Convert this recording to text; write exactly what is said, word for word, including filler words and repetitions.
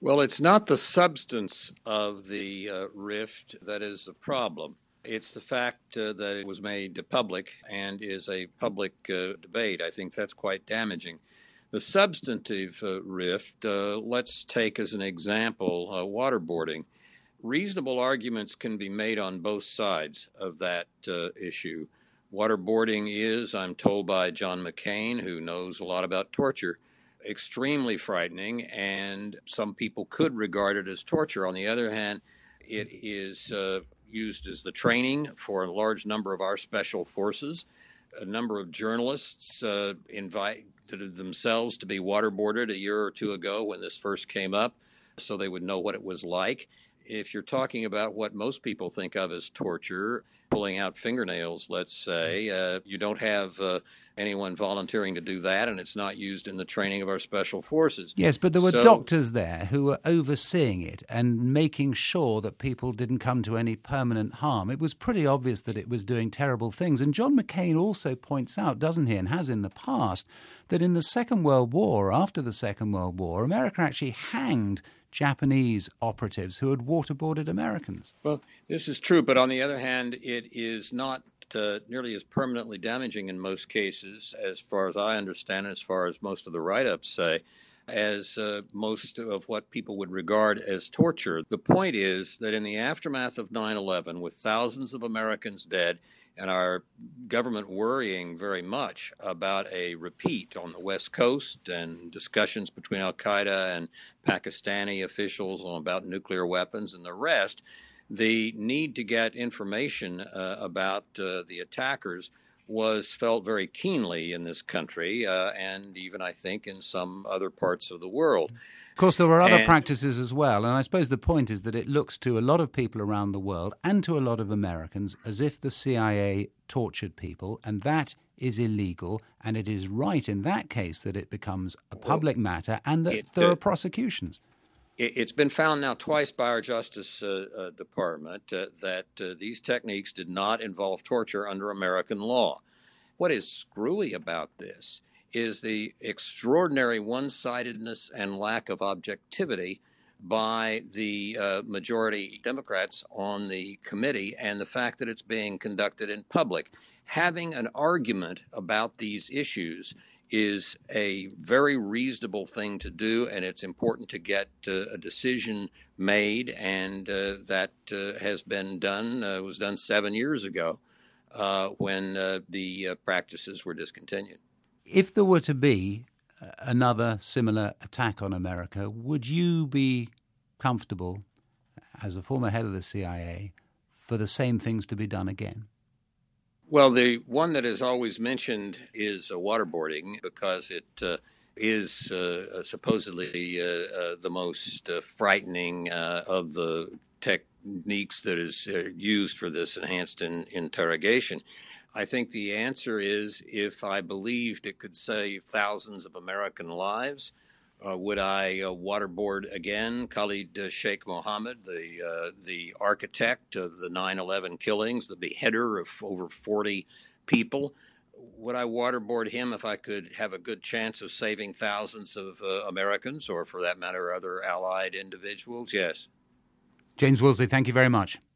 Well, it's not the substance of the uh, rift that is the problem. It's the fact uh, that it was made public and is a public uh, debate. I think that's quite damaging. The substantive uh, rift, uh, let's take as an example uh, waterboarding. Reasonable arguments can be made on both sides of that uh, issue. Waterboarding is, I'm told by John McCain, who knows a lot about torture, extremely frightening, and some people could regard it as torture. On the other hand, it is uh, used as the training for a large number of our special forces. A number of journalists uh, invited themselves to be waterboarded a year or two ago when this first came up, so they would know what it was like. If you're talking about what most people think of as torture, pulling out fingernails, let's say, uh, you don't have uh, anyone volunteering to do that, and it's not used in the training of our special forces. Yes, but there were so, doctors there who were overseeing it and making sure that people didn't come to any permanent harm. It was pretty obvious that it was doing terrible things. And John McCain also points out, doesn't he, and has in the past, that in the Second World War, after the Second World War, America actually hanged Japanese operatives who had waterboarded Americans. Well, this is true, but on the other hand, it is not uh, nearly as permanently damaging in most cases, as far as I understand, as far as most of the write-ups say, as uh, most of what people would regard as torture. The point is that in the aftermath of nine eleven, with thousands of Americans dead, and our government worrying very much about a repeat on the West Coast and discussions between al-Qaeda and Pakistani officials about nuclear weapons and the rest, the need to get information uh, about uh, the attackers was felt very keenly in this country uh, and even, I think, in some other parts of the world. Of course, there were other and, practices as well, and I suppose the point is that it looks to a lot of people around the world and to a lot of Americans as if the C I A tortured people, and that is illegal, and it is right in that case that it becomes a public well, matter and that it, there uh, are prosecutions. It, it's been found now twice by our Justice uh, uh, Department uh, that uh, these techniques did not involve torture under American law. What is screwy about this is the extraordinary one-sidedness and lack of objectivity by the uh, majority Democrats on the committee, and the fact that it's being conducted in public. Having an argument about these issues is a very reasonable thing to do, and it's important to get uh, a decision made, and uh, that uh, has been done, uh, was done seven years ago uh, when uh, the uh, practices were discontinued. If there were to be another similar attack on America, would you be comfortable, as a former head of the C I A, for the same things to be done again? Well, the one that is always mentioned is uh, waterboarding, because it uh, is uh, supposedly uh, uh, the most uh, frightening uh, of the techniques that is uh, used for this enhanced in- interrogation. I think the answer is, if I believed it could save thousands of American lives, uh, would I uh, waterboard again Khalid uh, Sheikh Mohammed, the uh, the architect of the nine eleven killings, the beheader of over forty people? Would I waterboard him if I could have a good chance of saving thousands of uh, Americans, or for that matter, other allied individuals? Yes. James Woolsey, thank you very much.